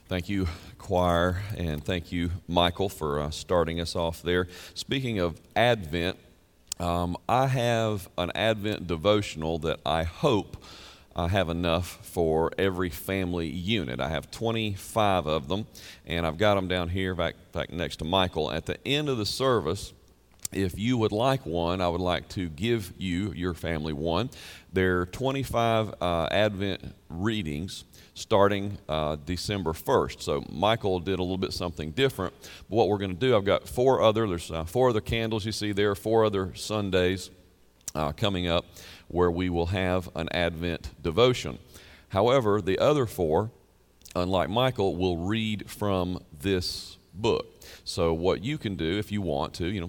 Thank you, choir, and thank you, Michael, for starting us off there. Speaking of Advent, I have an Advent devotional that I hope I have enough for every family unit. I have 25 of them, and I've got them down here back next to Michael. At the end of the service, if you would like one, I would like to give you, your family, one. There are 25 Advent readings starting December 1st. So Michael did a little bit something different. But what we're going to do, I've got there's 4 other candles you see there, 4 other Sundays coming up where we will have an Advent devotion. However, the other 4, unlike Michael, will read from this book. So what you can do if you want to,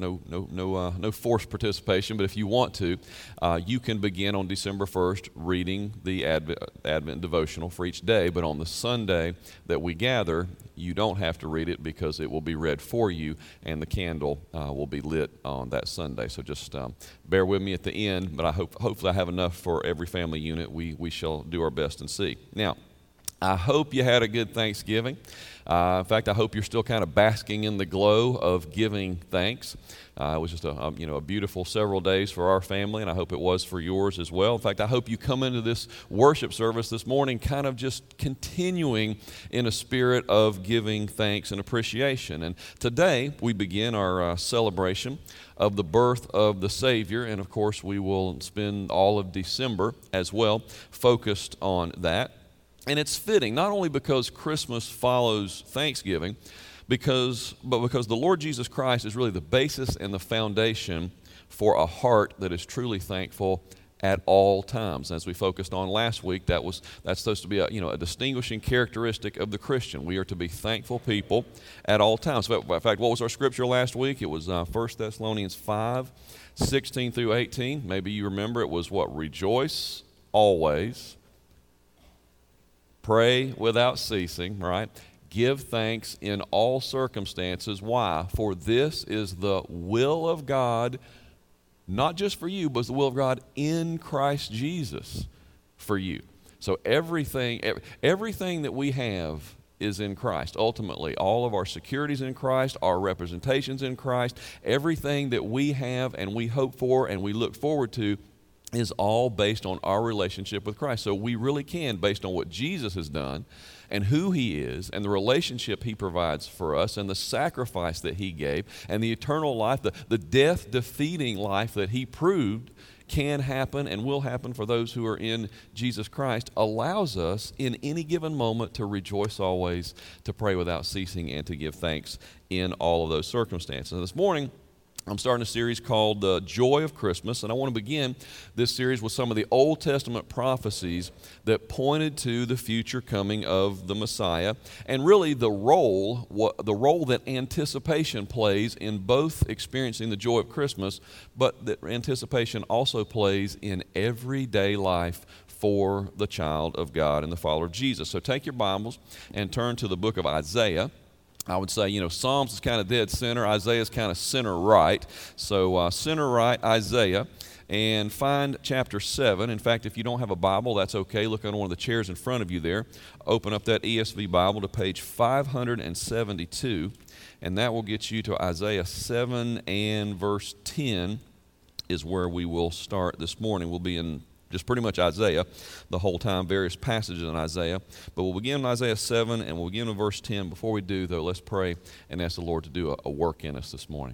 no forced participation, but if you want to, you can begin on December 1st reading the Advent devotional for each day, but on the Sunday that we gather, you don't have to read it because it will be read for you and the candle will be lit on that Sunday. So just bear with me at the end, but hopefully I have enough for every family unit. We shall do our best and see. Now, I hope you had a good Thanksgiving. In fact, I hope you're still kind of basking in the glow of giving thanks. It was just a beautiful several days for our family, and I hope it was for yours as well. In fact, I hope you come into this worship service this morning kind of just continuing in a spirit of giving thanks and appreciation. And today we begin our celebration of the birth of the Savior, and of course we will spend all of December as well focused on that. And it's fitting, not only because Christmas follows Thanksgiving, but because the Lord Jesus Christ is really the basis and the foundation for a heart that is truly thankful at all times. As we focused on last week, that's supposed to be a distinguishing characteristic of the Christian. We are to be thankful people at all times. In fact, what was our scripture last week? It was 1 Thessalonians 5:16 through 18. Maybe you remember it was what? Rejoice always. Pray without ceasing, right? Give thanks in all circumstances. Why? For this is the will of God, not just for you, but it's the will of God in Christ Jesus for you. So everything that we have is in Christ. Ultimately, all of our securities in Christ, our representations in Christ, everything that we have and we hope for and we look forward to is all based on our relationship with Christ. So we really can, based on what Jesus has done and who He is and the relationship He provides for us and the sacrifice that He gave and the eternal life, the death-defeating life that He proved can happen and will happen for those who are in Jesus Christ, allows us in any given moment to rejoice always, to pray without ceasing, and to give thanks in all of those circumstances. And this morning, I'm starting a series called The Joy of Christmas, and I want to begin this series with some of the Old Testament prophecies that pointed to the future coming of the Messiah, and really the role that anticipation plays in both experiencing the joy of Christmas, but that anticipation also plays in everyday life for the child of God and the follower of Jesus. So take your Bibles and turn to the book of Isaiah. I would say, Psalms is kind of dead center. Isaiah is kind of center right. So center right, Isaiah, and find chapter 7. In fact, if you don't have a Bible, that's okay. Look on one of the chairs in front of you there. Open up that ESV Bible to page 572, and that will get you to Isaiah 7 and verse 10 is where we will start this morning. We'll be in just pretty much Isaiah the whole time, various passages in Isaiah. But we'll begin in Isaiah 7, and we'll begin in verse 10. Before we do, though, let's pray and ask the Lord to do a work in us this morning.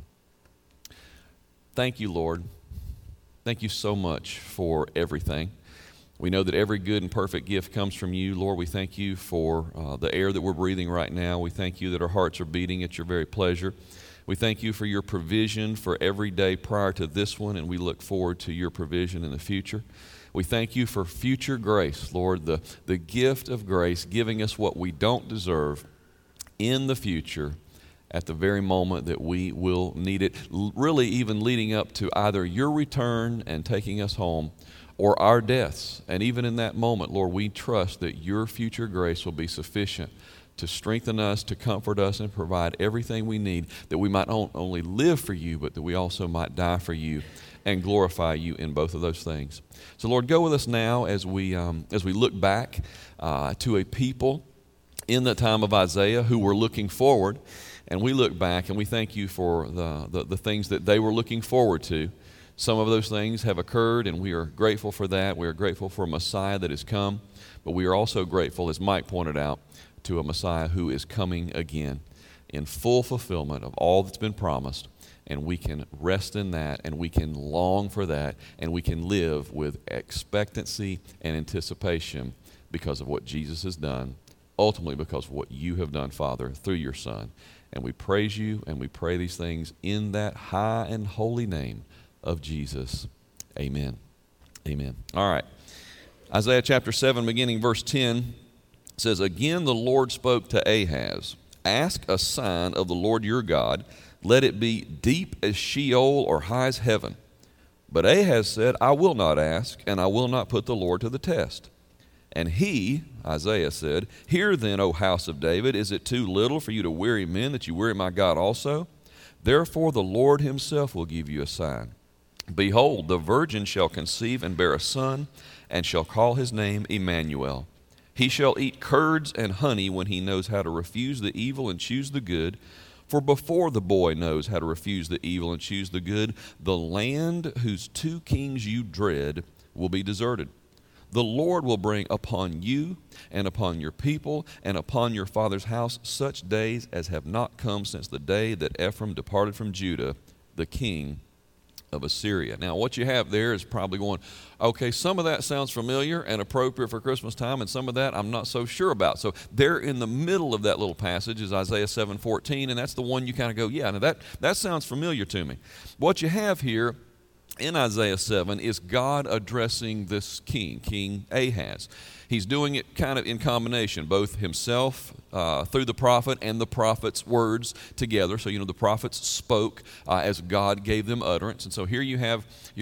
Thank you, Lord. Thank you so much for everything. We know that every good and perfect gift comes from you. Lord, we thank you for the air that we're breathing right now. We thank you that our hearts are beating at your very pleasure. We thank you for your provision for every day prior to this one, and we look forward to your provision in the future. We thank you for future grace, Lord, the gift of grace, giving us what we don't deserve in the future at the very moment that we will need it, really even leading up to either your return and taking us home or our deaths. And even in that moment, Lord, we trust that your future grace will be sufficient to strengthen us, to comfort us, and provide everything we need, that we might not only live for you, but that we also might die for you and glorify you in both of those things. So, Lord, go with us now as we look back to a people in the time of Isaiah who were looking forward, and we look back and we thank you for the things that they were looking forward to. Some of those things have occurred, and we are grateful for that. We are grateful for a Messiah that has come, but we are also grateful, as Mike pointed out, to a Messiah who is coming again in full fulfillment of all that's been promised, and we can rest in that, and we can long for that, and we can live with expectancy and anticipation because of what Jesus has done, ultimately because of what you have done, Father, through your Son. And we praise you, and we pray these things in that high and holy name of Jesus. Amen. Amen. All right. Isaiah chapter 7, beginning verse 10, says, "Again the Lord spoke to Ahaz, ask a sign of the Lord your God. Let it be deep as Sheol or high as heaven." But Ahaz said, "I will not ask, and I will not put the Lord to the test." And he, Isaiah, said, "Hear then, O house of David, is it too little for you to weary men that you weary my God also? Therefore the Lord himself will give you a sign. Behold, the virgin shall conceive and bear a son, and shall call his name Emmanuel. He shall eat curds and honey when he knows how to refuse the evil and choose the good. For before the boy knows how to refuse the evil and choose the good, the land whose two kings you dread will be deserted. The Lord will bring upon you and upon your people and upon your father's house such days as have not come since the day that Ephraim departed from Judah, the king of Assyria." Now, what you have there is probably going, okay, some of that sounds familiar and appropriate for Christmas time, and some of that I'm not so sure about. So there in the middle of that little passage is Isaiah 7:14, and that's the one you kind of go, yeah, now that sounds familiar to me. What you have here in Isaiah 7 is God addressing this king, King Ahaz. He's doing it kind of in combination, both himself through the prophet and the prophet's words together. So, the prophets spoke as God gave them utterance. And so here you have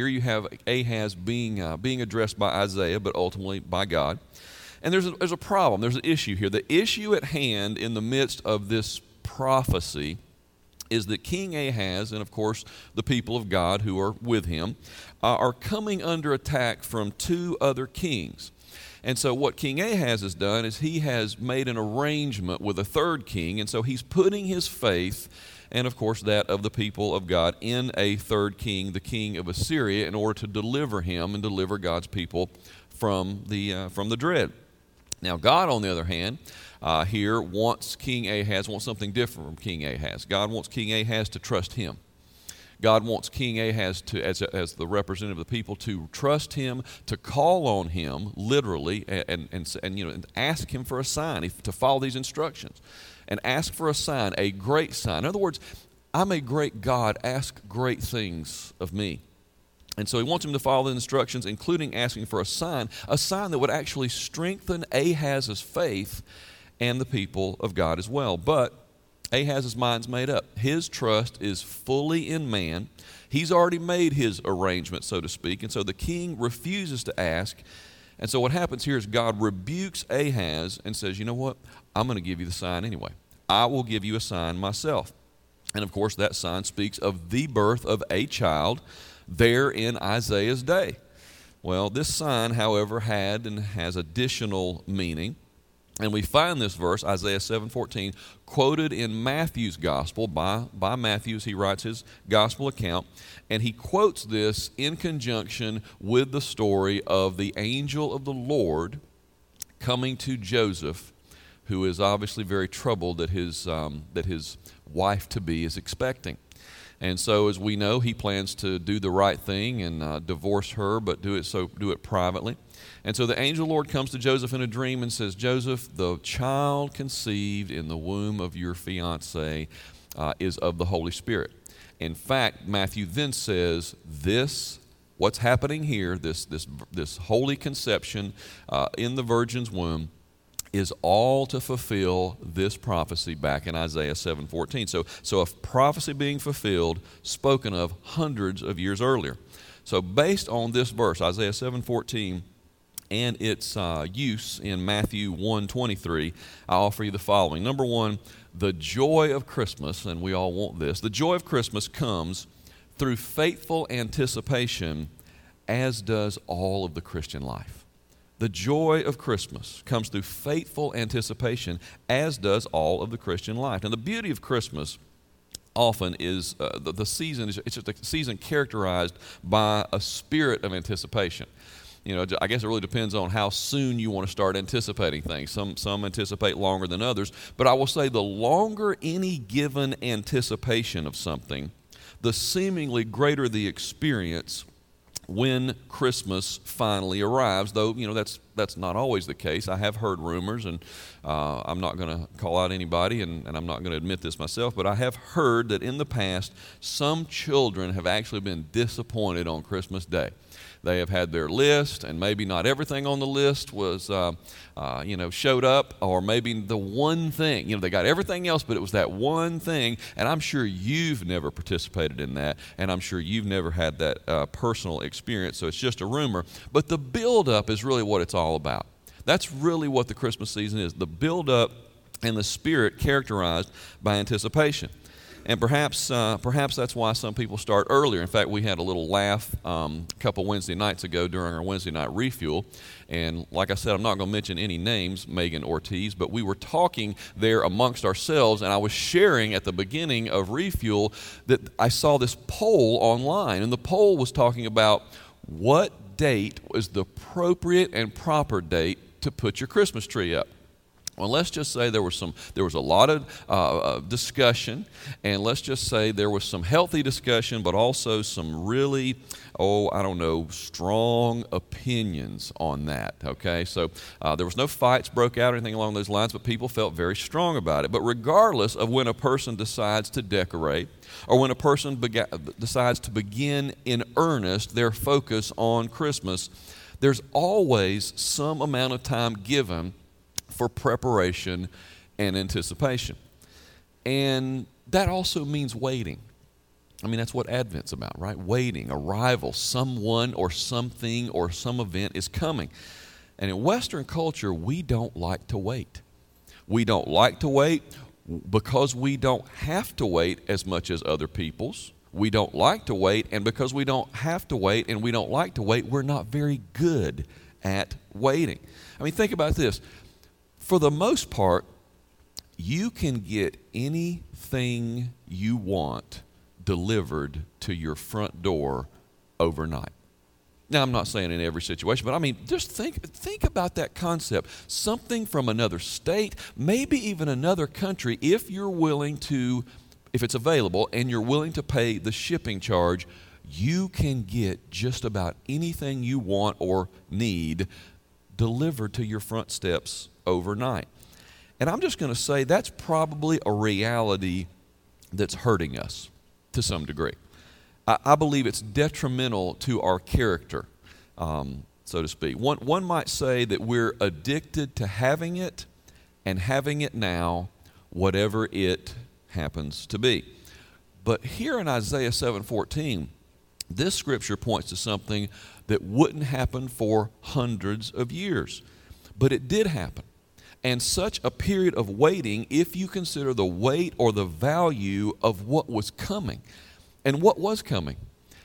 Ahaz being addressed by Isaiah, but ultimately by God. And there's a problem. There's an issue here. The issue at hand in the midst of this prophecy is that King Ahaz, and of course the people of God who are with him, are coming under attack from two other kings. And so what King Ahaz has done is he has made an arrangement with a third king, and so he's putting his faith, and of course that of the people of God, in a third king, the king of Assyria, in order to deliver him and deliver God's people from the dread. Now God, on the other hand, here wants something different from King Ahaz. God wants King Ahaz to trust him. God wants King Ahaz to, as the representative of the people, to trust him, to call on him literally, and ask him for a sign, to follow these instructions, and ask for a sign, a great sign. In other words, I'm a great God. Ask great things of me. And so he wants him to follow the instructions, including asking for a sign that would actually strengthen Ahaz's faith and the people of God as well. But Ahaz's mind's made up. His trust is fully in man. He's already made his arrangement, so to speak, and so the king refuses to ask. And so what happens here is God rebukes Ahaz and says, you know what? I'm going to give you the sign anyway. I will give you a sign myself. And of course, that sign speaks of the birth of a child there in Isaiah's day. Well, this sign, however, had and has additional meaning. And we find this verse, Isaiah 7:14, quoted in Matthew's gospel by Matthew as he writes his gospel account. And he quotes this in conjunction with the story of the angel of the Lord coming to Joseph, who is obviously very troubled that his wife-to-be is expecting. And so, as we know, he plans to do the right thing and divorce her, but do it privately. And so the angel Lord comes to Joseph in a dream and says, Joseph, the child conceived in the womb of your fiancée is of the Holy Spirit. In fact, Matthew then says what's happening here, this holy conception in the virgin's womb, is all to fulfill this prophecy back in Isaiah 7:14. So a prophecy being fulfilled, spoken of hundreds of years earlier. So based on this verse, Isaiah 7:14, and its use in Matthew 1:23, I offer you the following. Number one, the joy of Christmas, and we all want this, the joy of Christmas comes through faithful anticipation, as does all of the Christian life. The joy of Christmas comes through faithful anticipation, as does all of the Christian life. And the beauty of Christmas often is the season, it's just a season characterized by a spirit of anticipation. You know, I guess it really depends on how soon you want to start anticipating things. Some anticipate longer than others, but I will say the longer any given anticipation of something, the seemingly greater the experience when Christmas finally arrives, though, you know, that's not always the case. I have heard rumors, and I'm not going to call out anybody, and I'm not going to admit this myself, but I have heard that in the past, some children have actually been disappointed on Christmas Day. They have had their list, and maybe not everything on the list was, showed up, or maybe the one thing, they got everything else, but it was that one thing, and I'm sure you've never participated in that, and I'm sure you've never had that personal experience, so it's just a rumor. But the build-up is really what it's all about. That's really what the Christmas season is, the build-up and the spirit characterized by anticipation. And perhaps that's why some people start earlier. In fact, we had a little laugh a couple Wednesday nights ago during our Wednesday night refuel. And like I said, I'm not going to mention any names, Megan Ortiz, but we were talking there amongst ourselves, and I was sharing at the beginning of refuel that I saw this poll online, and the poll was talking about what date was the appropriate and proper date to put your Christmas tree up. Well, let's just say there was a lot of discussion, and let's just say there was some healthy discussion, but also some really, strong opinions on that, okay? So there was no fights broke out or anything along those lines, but people felt very strong about it. But regardless of when a person decides to decorate, or when a person decides to begin in earnest their focus on Christmas, there's always some amount of time given for preparation and anticipation. And that also means waiting. I mean, that's what Advent's about, right? Waiting, arrival, someone or something or some event is coming. And in Western culture, we don't like to wait. We don't like to wait because we don't have to wait as much as other people's. We don't like to wait, and because we don't have to wait and we don't like to wait, we're not very good at waiting. I mean, think about this. For the most part, you can get anything you want delivered to your front door overnight. Now, I'm not saying in every situation, but I mean, just think about that concept. Something from another state, maybe even another country, if it's available and you're willing to pay the shipping charge, you can get just about anything you want or need delivered to your front steps overnight. And I'm just going to say that's probably a reality that's hurting us to some degree. I believe it's detrimental to our character, so to speak. One might say that we're addicted to having it and having it now, whatever it happens to be. But here in Isaiah 7:14, this scripture points to something that wouldn't happen for hundreds of years. But it did happen. And such a period of waiting, if you consider the weight or the value of what was coming. And what was coming?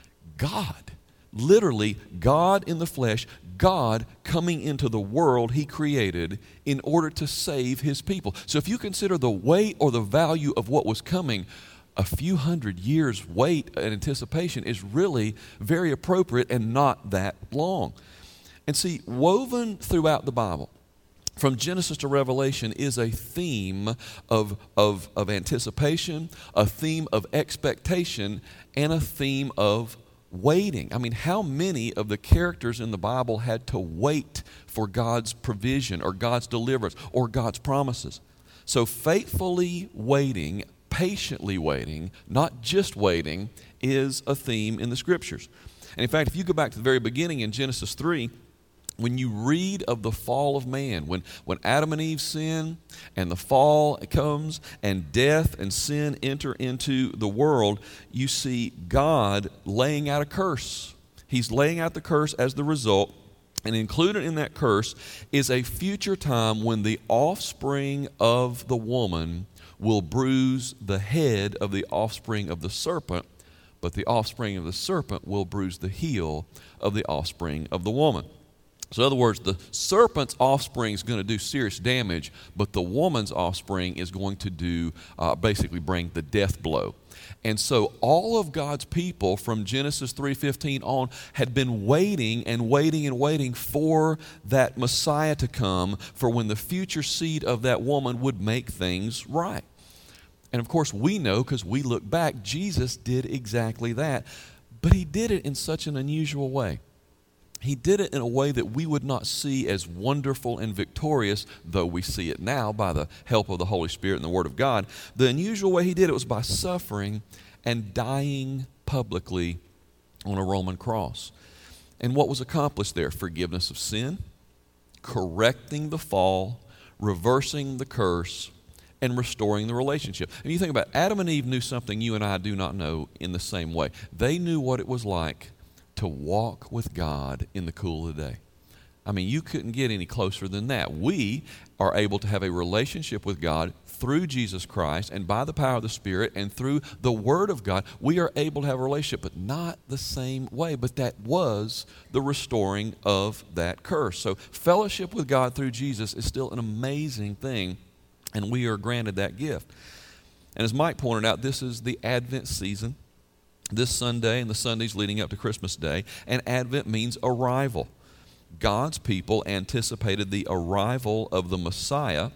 God. Literally, God in the flesh, God coming into the world He created in order to save His people. So if you consider the weight or the value of what was coming, a few hundred years wait and anticipation is really very appropriate and not that long. And see, woven throughout the Bible, from Genesis to Revelation, is a theme of anticipation, a theme of expectation, and a theme of waiting. I mean, how many of the characters in the Bible had to wait for God's provision or God's deliverance or God's promises? So faithfully waiting, patiently waiting, not just waiting, is a theme in the Scriptures. And in fact, if you go back to the very beginning in Genesis 3, when you read of the fall of man, when Adam and Eve sin and the fall comes and death and sin enter into the world, you see God laying out a curse. He's laying out the curse as the result, and included in that curse is a future time when the offspring of the woman will bruise the head of the offspring of the serpent, but the offspring of the serpent will bruise the heel of the offspring of the woman. So in other words, the serpent's offspring is going to do serious damage, but the woman's offspring is going to do basically bring the death blow. And so all of God's people from Genesis 3:15 on had been waiting and waiting and waiting for that Messiah to come, for when the future seed of that woman would make things right. And of course we know, because we look back, Jesus did exactly that. But he did it in such an unusual way. He did it in a way that we would not see as wonderful and victorious, though we see it now by the help of the Holy Spirit and the Word of God. The unusual way he did it was by suffering and dying publicly on a Roman cross. And what was accomplished there? Forgiveness of sin, correcting the fall, reversing the curse, and restoring the relationship. And you think about it, Adam and Eve knew something you and I do not know in the same way. They knew what it was like to walk with God in the cool of the day. I mean, you couldn't get any closer than that. We are able to have a relationship with God through Jesus Christ, and by the power of the Spirit and through the Word of God, we are able to have a relationship, but not the same way. But that was the restoring of that curse. So fellowship with God through Jesus is still an amazing thing, and we are granted that gift. And as Mike pointed out, this is the Advent season. This Sunday and the Sundays leading up to Christmas Day, and Advent means arrival. God's people anticipated the arrival of the Messiah,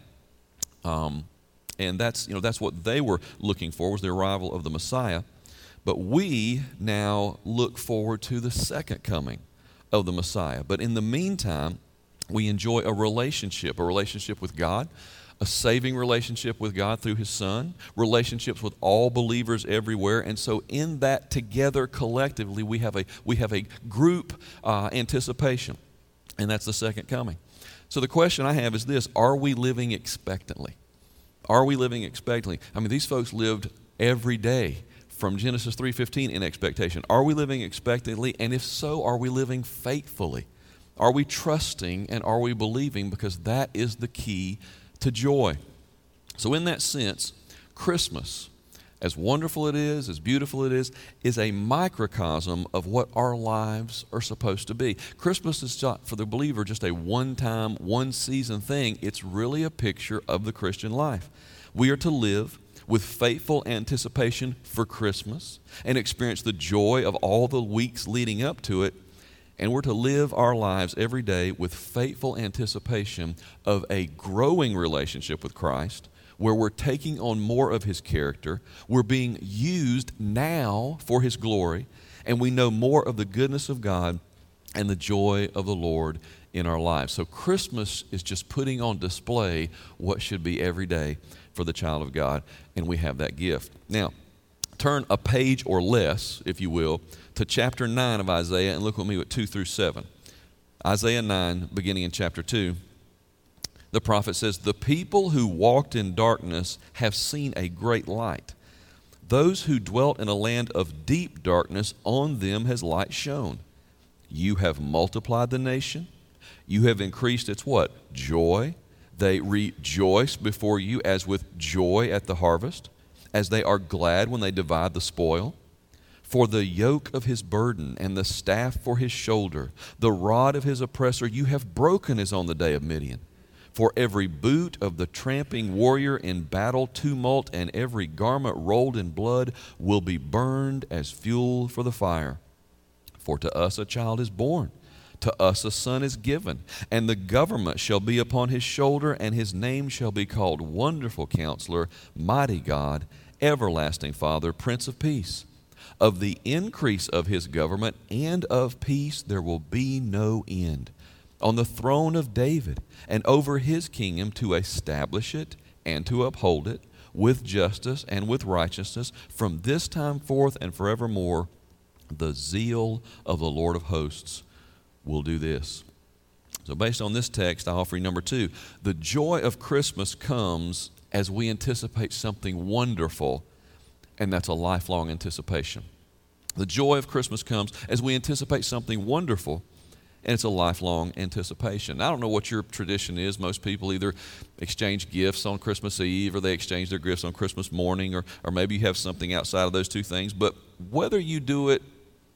and that's what they were looking for, was the arrival of the Messiah. But we now look forward to the second coming of the Messiah. But in the meantime, we enjoy a relationship with God, a saving relationship with God through His Son, relationships with all believers everywhere. And so in that together collectively, we have a group anticipation, and that's the second coming. So the question I have is this: are we living expectantly? Are we living expectantly? I mean, these folks lived every day from Genesis 3:15 in expectation. Are we living expectantly? And if so, are we living faithfully? Are we trusting and are we believing? Because that is the key to joy. So in that sense, Christmas, as wonderful it is, as beautiful it is a microcosm of what our lives are supposed to be. Christmas is not, for the believer, just a one-time, one-season thing. It's really a picture of the Christian life. We are to live with faithful anticipation for Christmas and experience the joy of all the weeks leading up to it. And we're to live our lives every day with faithful anticipation of a growing relationship with Christ, where we're taking on more of His character, we're being used now for His glory, and we know more of the goodness of God and the joy of the Lord in our lives. So Christmas is just putting on display what should be every day for the child of God, and we have that gift. Now, turn a page or less, if you will, to chapter 9 of Isaiah, and look with me at 2 through 7. Isaiah 9, beginning in chapter 2, the prophet says, "The people who walked in darkness have seen a great light. Those who dwelt in a land of deep darkness, on them has light shone. You have multiplied the nation. You have increased its" what? Joy. They rejoice before you as with joy at the harvest, as they are glad when they divide the spoil. For the yoke of his burden and the staff for his shoulder, the rod of his oppressor you have broken as on the day of Midian. For every boot of the tramping warrior in battle tumult and every garment rolled in blood will be burned as fuel for the fire. For to us a child is born, to us a son is given, and the government shall be upon his shoulder, and his name shall be called Wonderful Counselor, Mighty God, Everlasting Father, Prince of Peace. Of the increase of his government and of peace there will be no end. On the throne of David and over his kingdom, to establish it and to uphold it with justice and with righteousness from this time forth and forevermore. The zeal of the Lord of hosts will do this. So based on this text, I offer you number 2. The joy of Christmas comes as we anticipate something wonderful, and that's a lifelong anticipation. The joy of Christmas comes as we anticipate something wonderful, and it's a lifelong anticipation. I don't know what your tradition is. Most people either exchange gifts on Christmas Eve or they exchange their gifts on Christmas morning, or maybe you have something outside of those two things. But whether you do it,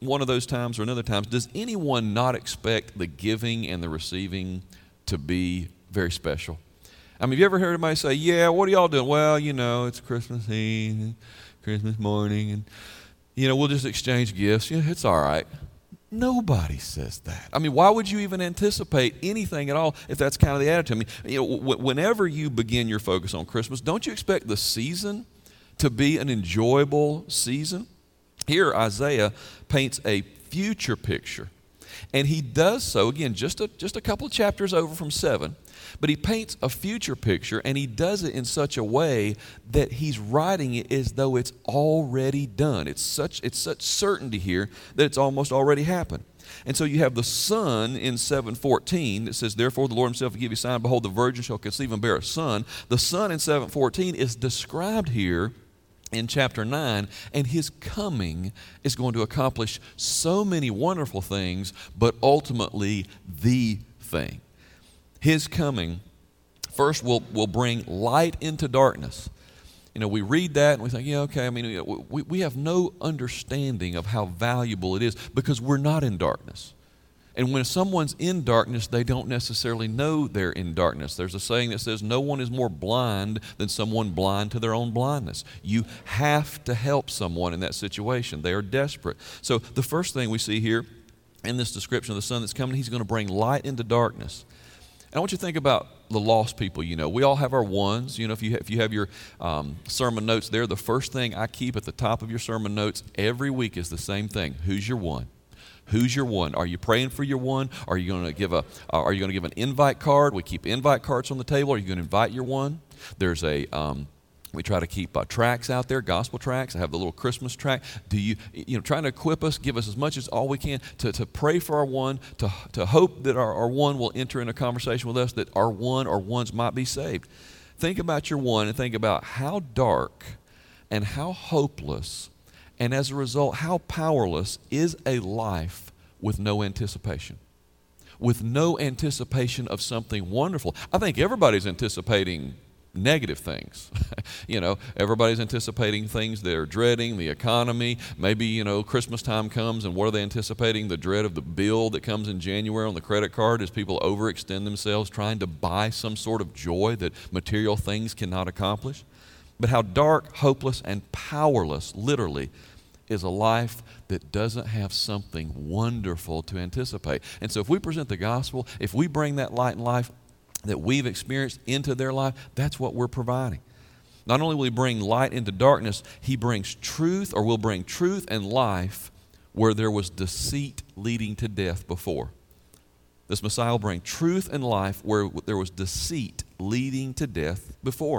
one of those times or another times, does anyone not expect the giving and the receiving to be very special? I mean, have you ever heard anybody say, yeah, what are y'all doing? Well, it's Christmas Eve, Christmas morning, and, we'll just exchange gifts. It's all right. Nobody says that. I mean, why would you even anticipate anything at all if that's kind of the attitude? I mean, whenever you begin your focus on Christmas, don't you expect the season to be an enjoyable season? Here, Isaiah paints a future picture. And he does so, again, just a couple of chapters over from 7, but he paints a future picture, and he does it in such a way that he's writing it as though it's already done. It's such certainty here that it's almost already happened. And so you have the son in 7:14 that says, therefore the Lord himself will give you a sign, behold, the virgin shall conceive and bear a son. The son in 7:14 is described here in chapter 9, and his coming is going to accomplish so many wonderful things, but ultimately the thing. His coming first will bring light into darkness. We read that and we think, yeah, okay, I mean, we have no understanding of how valuable it is because we're not in darkness. And when someone's in darkness, they don't necessarily know they're in darkness. There's a saying that says, no one is more blind than someone blind to their own blindness. You have to help someone in that situation. They are desperate. So the first thing we see here in this description of the son that's coming, he's going to bring light into darkness. And I want you to think about the lost people. We all have our ones. If you have your sermon notes there, the first thing I keep at the top of your sermon notes every week is the same thing. Who's your one? Who's your one? Are you praying for your one? Are you going to give an invite card? We keep invite cards on the table. Are you going to invite your one? There's we try to keep tracts out there, gospel tracts. I have the little Christmas tract. Do you trying to equip us, give us as much as all we can to pray for our one, to hope that our one will enter in a conversation with us, that our one or ones might be saved. Think about your one and think about how dark and how hopeless, and as a result, how powerless is a life with no anticipation? With no anticipation of something wonderful. I think everybody's anticipating negative things. Everybody's anticipating things they're dreading, the economy. Maybe, Christmas time comes, and what are they anticipating? The dread of the bill that comes in January on the credit card as people overextend themselves trying to buy some sort of joy that material things cannot accomplish. But how dark, hopeless, and powerless, literally, is a life that doesn't have something wonderful to anticipate. And so if we present the gospel, if we bring that light and life that we've experienced into their life, that's what we're providing. Not only will he bring light into darkness, he brings truth, or will bring truth and life where there was deceit leading to death before. This Messiah will bring truth and life where there was deceit leading to death before.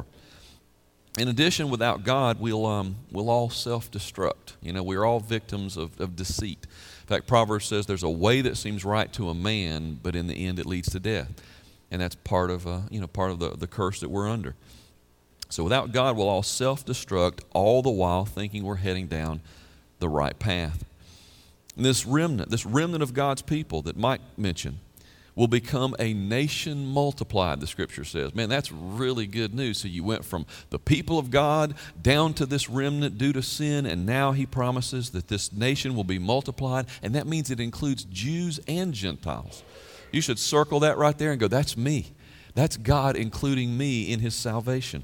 In addition, without God, we'll all self-destruct. We're all victims of deceit. In fact, Proverbs says there's a way that seems right to a man, but in the end it leads to death. And that's part of the curse that we're under. So without God, we'll all self-destruct, all the while thinking we're heading down the right path. And this remnant of God's people that Mike mentioned, will become a nation multiplied, the Scripture says. Man, that's really good news. So you went from the people of God down to this remnant due to sin, and now he promises that this nation will be multiplied, and that means it includes Jews and Gentiles. You should circle that right there and go, that's me. That's God including me in his salvation.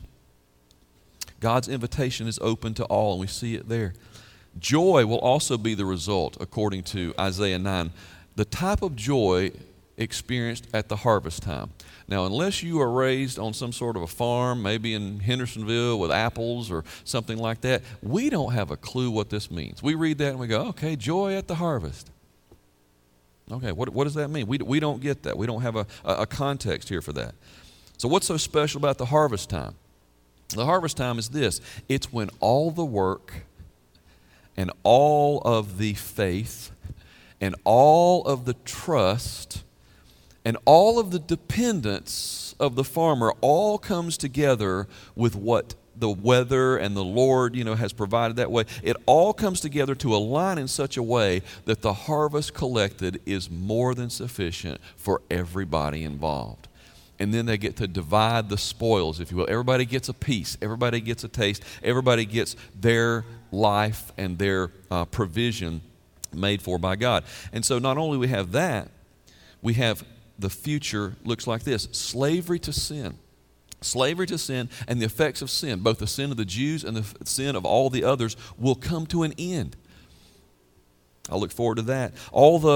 God's invitation is open to all, and we see it there. Joy will also be the result, according to Isaiah 9. The type of joy experienced at the harvest time. Now, unless you are raised on some sort of a farm, maybe in Hendersonville with apples or something like that, we don't have a clue what this means. We read that and we go, okay, joy at the harvest. Okay, what does that mean? We don't get that. We don't have a context here for that. So what's so special about the harvest time? The harvest time is this. It's when all the work and all of the faith and all of the trust and all of the dependence of the farmer all comes together with what the weather and the Lord, has provided that way. It all comes together to align in such a way that the harvest collected is more than sufficient for everybody involved. And then they get to divide the spoils, if you will. Everybody gets a piece. Everybody gets a taste. Everybody gets their life and their provision made for by God. And so not only we have that, we have the future looks like this: slavery to sin. Slavery to sin and the effects of sin, both the sin of the Jews and the sin of all the others, will come to an end. I look forward to that. All the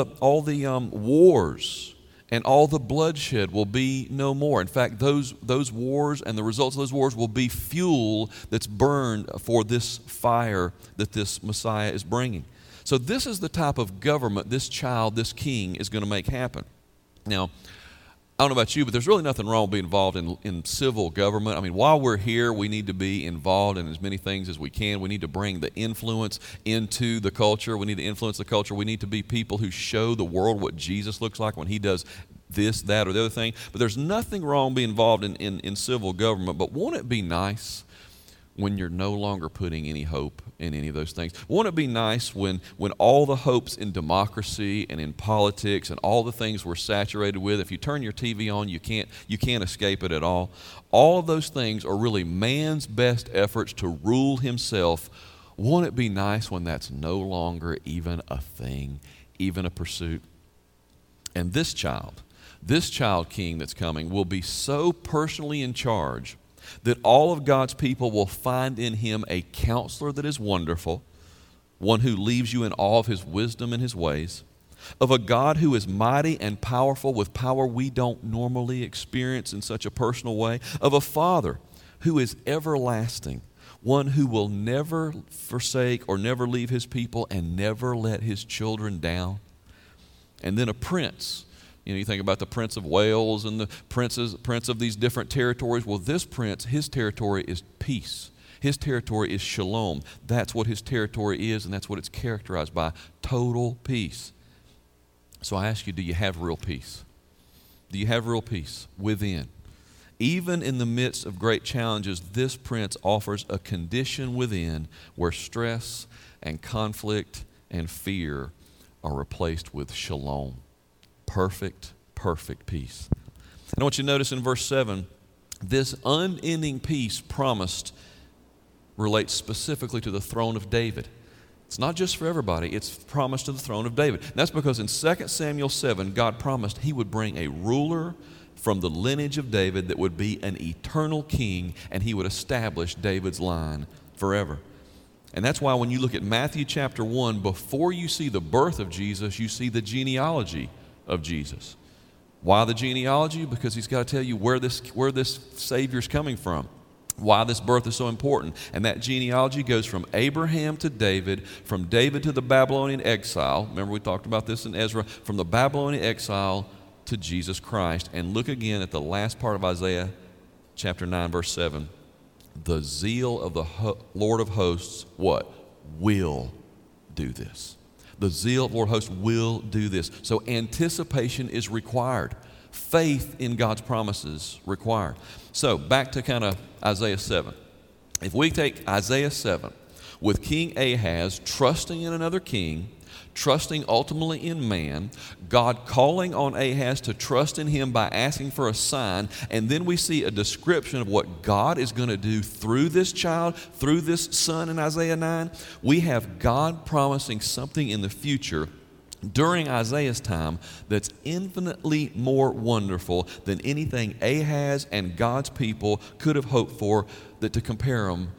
wars and all the bloodshed will be no more. In fact, those wars and the results of those wars will be fuel that's burned for this fire that this Messiah is bringing. So this is the type of government this child, this king, is going to make happen. Now, I don't know about you, but there's really nothing wrong with being involved in civil government. I mean, while we're here, we need to be involved in as many things as we can. We need to bring the influence into the culture. We need to influence the culture. We need to be people who show the world what Jesus looks like when he does this, that, or the other thing. But there's nothing wrong being involved in civil government. But won't it be nice when you're no longer putting any hope in any of those things? Won't it be nice when all the hopes in democracy and in politics and all the things we're saturated with, if you turn your TV on, you can't escape it at all. All of those things are really man's best efforts to rule himself. Won't it be nice when that's no longer even a thing, even a pursuit? And this child king that's coming will be so personally in charge that all of God's people will find in him a counselor that is wonderful, one who leaves you in awe of his wisdom and his ways, of a God who is mighty and powerful with power we don't normally experience in such a personal way, of a Father who is everlasting, one who will never forsake or never leave his people and never let his children down, and then a prince. You know, you think about the Prince of Wales and the prince of these different territories. Well, this prince, his territory is peace. His territory is shalom. That's what his territory is, and that's what it's characterized by, total peace. So I ask you, do you have real peace? Do you have real peace within? Even in the midst of great challenges, this prince offers a condition within where stress and conflict and fear are replaced with shalom. Perfect peace. And I want you to notice in verse 7, this unending peace promised relates specifically to the throne of David. It's not just for everybody, it's promised to the throne of David. And that's because in 2 Samuel 7, God promised he would bring a ruler from the lineage of David that would be an eternal king, and he would establish David's line forever. And that's why when you look at Matthew chapter 1, before you see the birth of Jesus, you see the genealogy of Jesus. Why the genealogy? Because he's got to tell you where this Savior's coming from, why this birth is so important. And that genealogy goes from Abraham to David, from David to the Babylonian exile. Remember we talked about this in Ezra, from the Babylonian exile to Jesus Christ. And look again at the last part of Isaiah chapter 9, verse 7. The zeal of the Lord of hosts, what? Will do this. The zeal of the Lord of hosts will do this. So anticipation is required. Faith in God's promises required. So back to kind of Isaiah 7. If we take Isaiah 7 with King Ahaz trusting in another king, trusting ultimately in man, God calling on Ahaz to trust in him by asking for a sign, and then we see a description of what God is going to do through this child, through this son in Isaiah 9. We have God promising something in the future during Isaiah's time that's infinitely more wonderful than anything Ahaz and God's people could have hoped for, that to compare them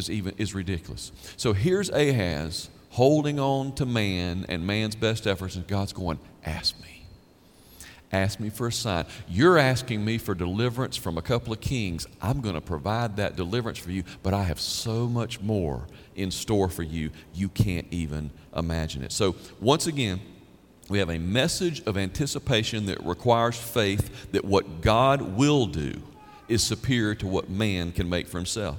is ridiculous. So here's Ahaz holding on to man and man's best efforts, and God's going, ask me. Ask me for a sign. You're asking me for deliverance from a couple of kings. I'm going to provide that deliverance for you, but I have so much more in store for you, you can't even imagine it. So once again, we have a message of anticipation that requires faith that what God will do is superior to what man can make for himself.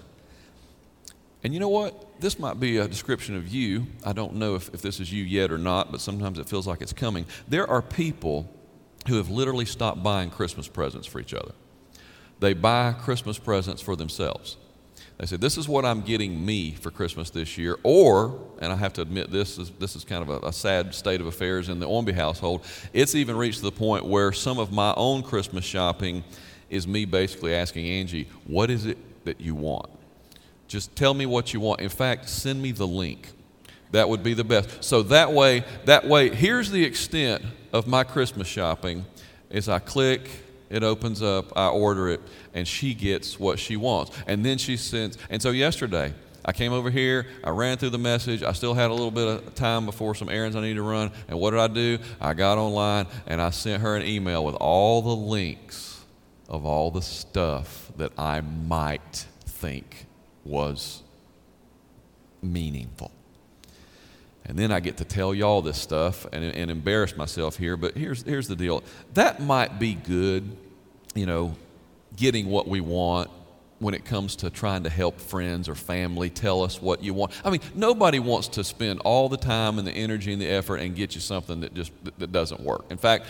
And you know what? This might be a description of you. I don't know if this is you yet or not, but sometimes it feels like it's coming. There are people who have literally stopped buying Christmas presents for each other. They buy Christmas presents for themselves. They say, this is what I'm getting me for Christmas this year. Or, and I have to admit this is kind of a sad state of affairs in the Ormby household, it's even reached to the point where some of my own Christmas shopping is me basically asking Angie, what is it that you want? Just tell me what you want. In fact, send me the link. That would be the best. So that way, here's the extent of my Christmas shopping is I click, it opens up, I order it, and she gets what she wants. And then she sends, and so yesterday, I came over here, I ran through the message, I still had a little bit of time before some errands I needed to run, and what did I do? I got online, and I sent her an email with all the links of all the stuff that I might think was meaningful. And then I get to tell y'all this stuff and embarrass myself here, but here's the deal. That might be good, getting what we want when it comes to trying to help friends or family tell us what you want. I mean, nobody wants to spend all the time and the energy and the effort and get you something that doesn't work. In fact,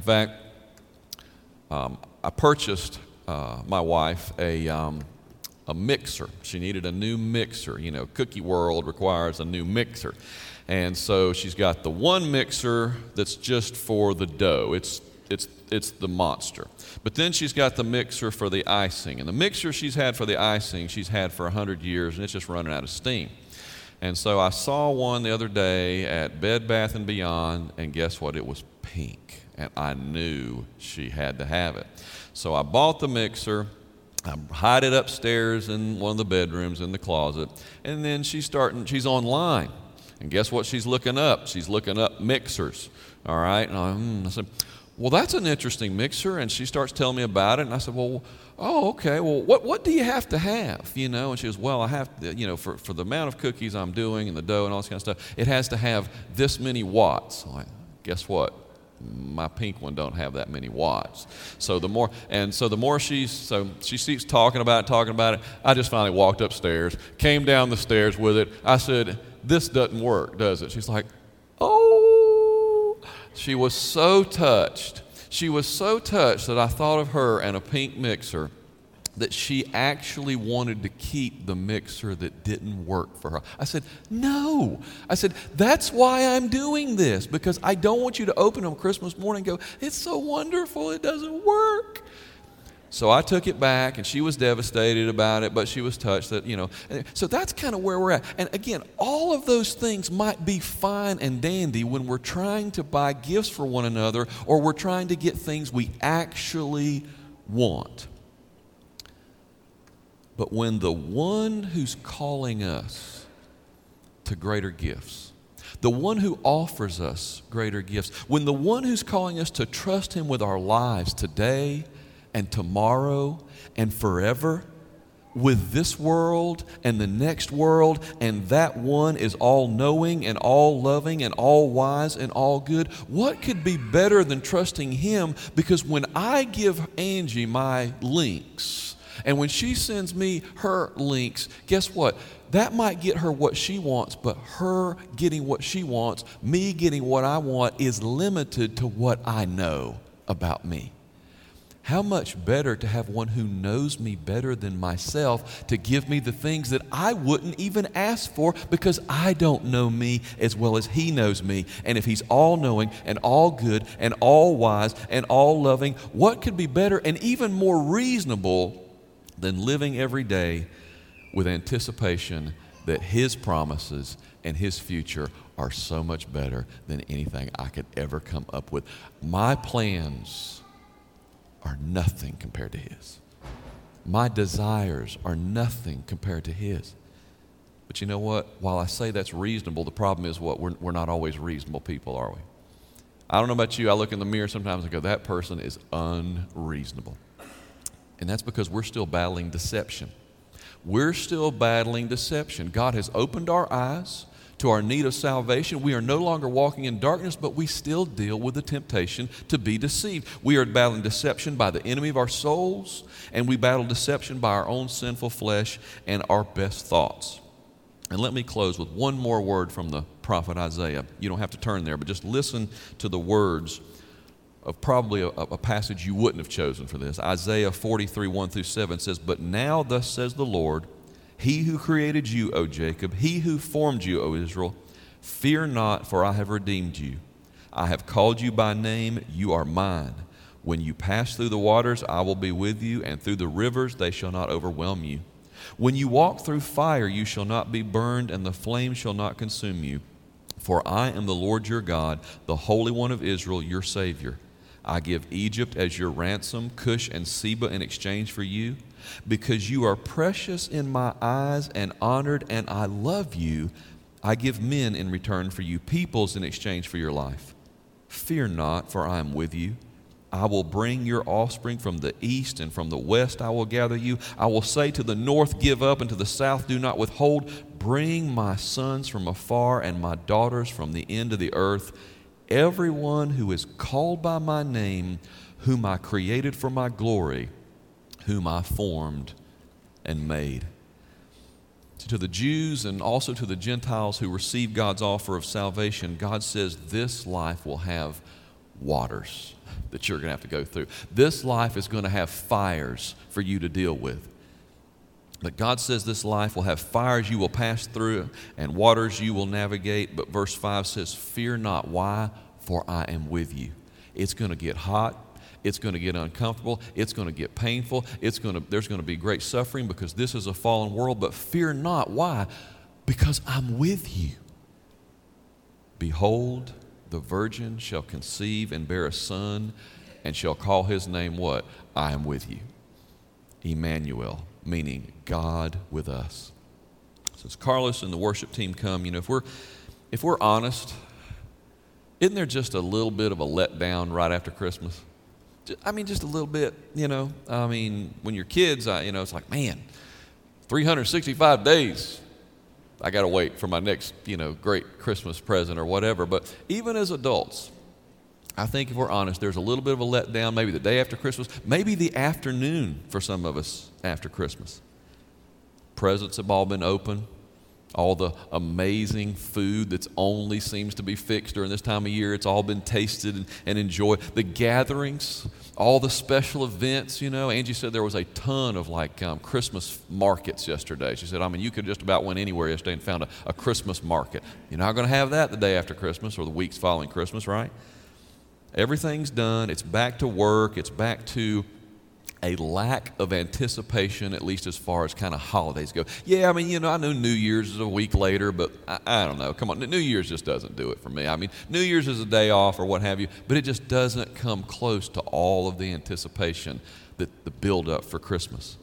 I purchased my wife a mixer. She needed a new mixer. Cookie World requires a new mixer. And so she's got the one mixer that's just for the dough. It's the monster. But then she's got the mixer for the icing. And the mixer she's had for the icing, she's had for 100 years, and it's just running out of steam. And so I saw one the other day at Bed Bath & Beyond, and guess what? It was pink. And I knew she had to have it. So I bought the mixer. I hide it upstairs in one of the bedrooms in the closet. And then she's online. And guess what she's looking up? She's looking up mixers, all right? And I said, well, that's an interesting mixer. And she starts telling me about it. And I said, well, oh, okay. Well, what do you have to have, And she goes, well, I have to, for the amount of cookies I'm doing and the dough and all this kind of stuff, it has to have this many watts. I'm like, guess what? My pink one don't have that many watts. So the more she keeps talking about it, I just finally walked upstairs, came down the stairs with it. I said, this doesn't work, does it? She's like, oh. She was so touched. She was so touched that I thought of her and a pink mixer, that she actually wanted to keep the mixer that didn't work for her. I said, no. I said, that's why I'm doing this, because I don't want you to open on Christmas morning and go, it's so wonderful, it doesn't work. So I took it back, and she was devastated about it, but she was touched that, So that's kind of where we're at. And again, all of those things might be fine and dandy when we're trying to buy gifts for one another, or we're trying to get things we actually want. But when the one who's calling us to greater gifts, the one who offers us greater gifts, when the one who's calling us to trust him with our lives today and tomorrow and forever, with this world and the next world, and that one is all-knowing and all-loving and all-wise and all-good, what could be better than trusting him? Because when I give Angie my links, and when she sends me her links, guess what? That might get her what she wants, but her getting what she wants, me getting what I want, is limited to what I know about me. How much better to have one who knows me better than myself to give me the things that I wouldn't even ask for, because I don't know me as well as he knows me. And if he's all-knowing and all-good and all-wise and all-loving, what could be better and even more reasonable than living every day with anticipation that his promises and his future are so much better than anything I could ever come up with? My plans are nothing compared to his. My desires are nothing compared to his. But you know what? While I say that's reasonable, the problem is what? We're not always reasonable people, are we? I don't know about you. I look in the mirror sometimes and go, that person is unreasonable. And that's because we're still battling deception. We're still battling deception. God has opened our eyes to our need of salvation. We are no longer walking in darkness, but we still deal with the temptation to be deceived. We are battling deception by the enemy of our souls, and we battle deception by our own sinful flesh and our best thoughts. And let me close with one more word from the prophet Isaiah. You don't have to turn there, but just listen to the words of probably a passage you wouldn't have chosen for this. Isaiah 43, 1-7 says, "But now thus says the Lord, He who created you, O Jacob, He who formed you, O Israel, fear not, for I have redeemed you. I have called you by name, you are mine. When you pass through the waters, I will be with you, and through the rivers they shall not overwhelm you. When you walk through fire, you shall not be burned, and the flame shall not consume you. For I am the Lord your God, the Holy One of Israel, your Savior. I give Egypt as your ransom, Cush and Seba in exchange for you. Because you are precious in my eyes and honored, and I love you, I give men in return for you, peoples in exchange for your life. Fear not, for I am with you. I will bring your offspring from the east, and from the west I will gather you. I will say to the north, give up, and to the south, do not withhold. Bring my sons from afar and my daughters from the end of the earth. Everyone who is called by my name, whom I created for my glory, whom I formed and made. To the Jews and also to the Gentiles who receive God's offer of salvation, God says this life will have waters that you're going to have to go through. This life is going to have fires for you to deal with. But God says this life will have fires you will pass through and waters you will navigate. But verse 5 says, fear not. Why? For I am with you. It's going to get hot. It's going to get uncomfortable. It's going to get painful. There's going to be great suffering because this is a fallen world. But fear not. Why? Because I'm with you. Behold, the virgin shall conceive and bear a son, and shall call his name what? I am with you. Emmanuel, meaning God with us. Since Carlos and the worship team come, if we're honest, isn't there just a little bit of a letdown right after Christmas? Just a little bit, when you're kids, it's like, man, 365 days. I got to wait for my next, great Christmas present or whatever. But even as adults, I think if we're honest, there's a little bit of a letdown, maybe the day after Christmas, maybe the afternoon for some of us after Christmas. Presents have all been opened. All the amazing food that's only seems to be fixed during this time of year, it's all been tasted and enjoyed. The gatherings, all the special events, Angie said there was a ton of Christmas markets yesterday. She said, you could just about went anywhere yesterday and found a Christmas market. You're not going to have that the day after Christmas or the weeks following Christmas, right? Everything's done. It's back to work. It's back to a lack of anticipation, at least as far as kind of holidays go. Yeah, I know New Year's is a week later, but I don't know. Come on, New Year's just doesn't do it for me. New Year's is a day off or what have you, but it just doesn't come close to all of the anticipation that the build-up for Christmas.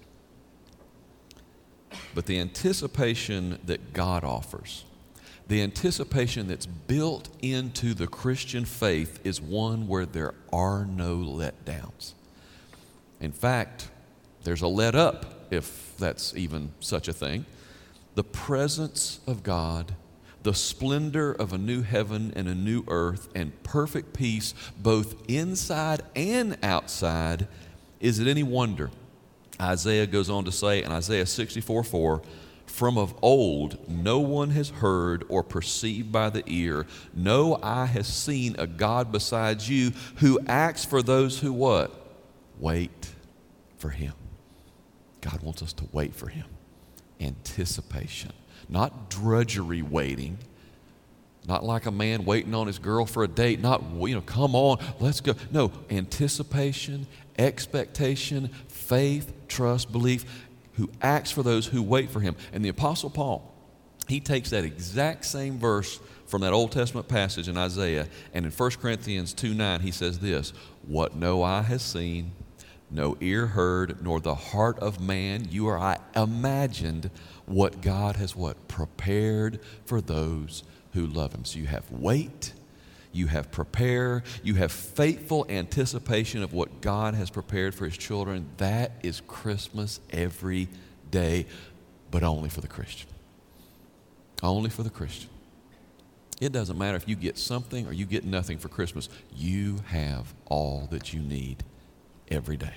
But the anticipation that God offers, the anticipation that's built into the Christian faith is one where there are no letdowns. In fact, there's a let up, if that's even such a thing. The presence of God, the splendor of a new heaven and a new earth, and perfect peace both inside and outside. Is it any wonder? Isaiah goes on to say in Isaiah 64:4, from of old no one has heard or perceived by the ear, no eye has seen a God besides you who acts for those who what? Wait for him. God wants us to wait for him. Anticipation. Not drudgery waiting. Not like a man waiting on his girl for a date. Not, come on, let's go. No, anticipation, expectation, faith, trust, belief, who acts for those who wait for him. And the Apostle Paul, he takes that exact same verse from that Old Testament passage in Isaiah, and in 1 Corinthians 2:9, he says this, what no eye has seen, no ear heard, nor the heart of man, you or I imagined what God has prepared for those who love him. So you have wait, you have prepare, you have faithful anticipation of what God has prepared for his children. That is Christmas every day, but only for the Christian. Only for the Christian. It doesn't matter if you get something or you get nothing for Christmas. You have all that you need every day.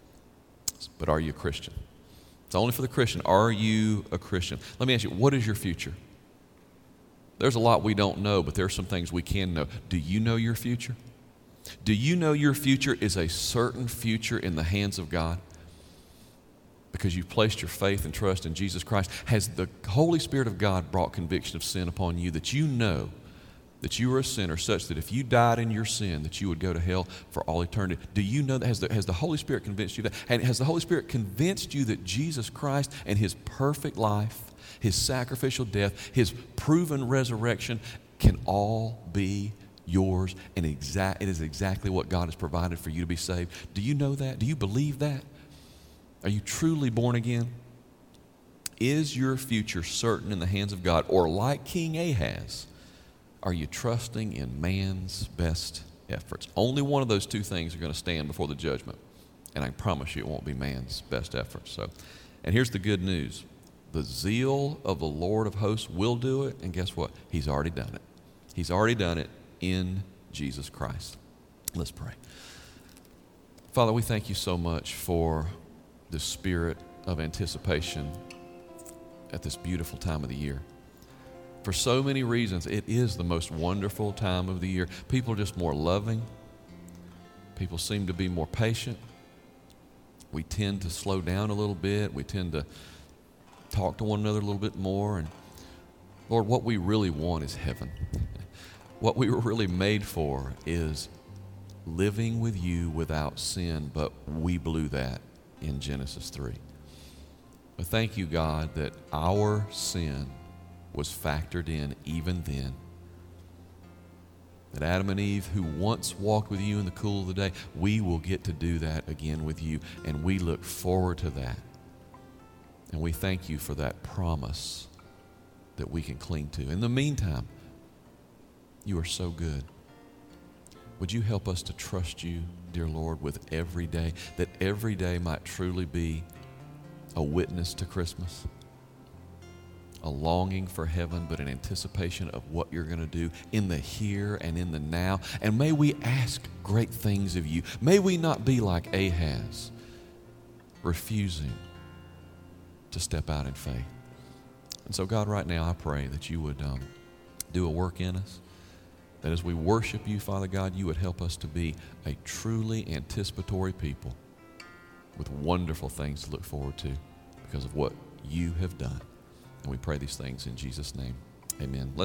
But are you a Christian? It's only for the Christian. Are you a Christian? Let me ask you, what is your future? There's a lot we don't know, but there are some things we can know. Do you know your future? Do you know your future is a certain future in the hands of God? Because you've placed your faith and trust in Jesus Christ. Has the Holy Spirit of God brought conviction of sin upon you that you know that you are a sinner such that if you died in your sin that you would go to hell for all eternity? Do you know that? Has the Holy Spirit convinced you that? And has the Holy Spirit convinced you that Jesus Christ and his perfect life, his sacrificial death, his proven resurrection, can all be yours, and it is exactly what God has provided for you to be saved. Do you know that? Do you believe that? Are you truly born again? Is your future certain in the hands of God? Or like King Ahaz, are you trusting in man's best efforts? Only one of those two things are going to stand before the judgment. And I promise you it won't be man's best efforts. And here's the good news. The zeal of the Lord of hosts will do it. And guess what? He's already done it. He's already done it in Jesus Christ. Let's pray. Father, we thank you so much for the spirit of anticipation at this beautiful time of the year. For so many reasons, it is the most wonderful time of the year. People are just more loving. People seem to be more patient. We tend to slow down a little bit. We tend to talk to one another a little bit more. And Lord, what we really want is heaven. What we were really made for is living with you without sin, but we blew that in Genesis 3. But thank you, God, that our sin was factored in even then. That Adam and Eve, who once walked with you in the cool of the day, we will get to do that again with you, and we look forward to that. And we thank you for that promise that we can cling to. In the meantime, you are so good. Would you help us to trust you, dear Lord, with every day, that every day might truly be a witness to Christmas, a longing for heaven, but an anticipation of what you're going to do in the here and in the now. And may we ask great things of you. May we not be like Ahaz, refusing to step out in faith. And so, God, right now I pray that you would do a work in us, that as we worship you, Father God, you would help us to be a truly anticipatory people with wonderful things to look forward to because of what you have done. And we pray these things in Jesus' name. Amen.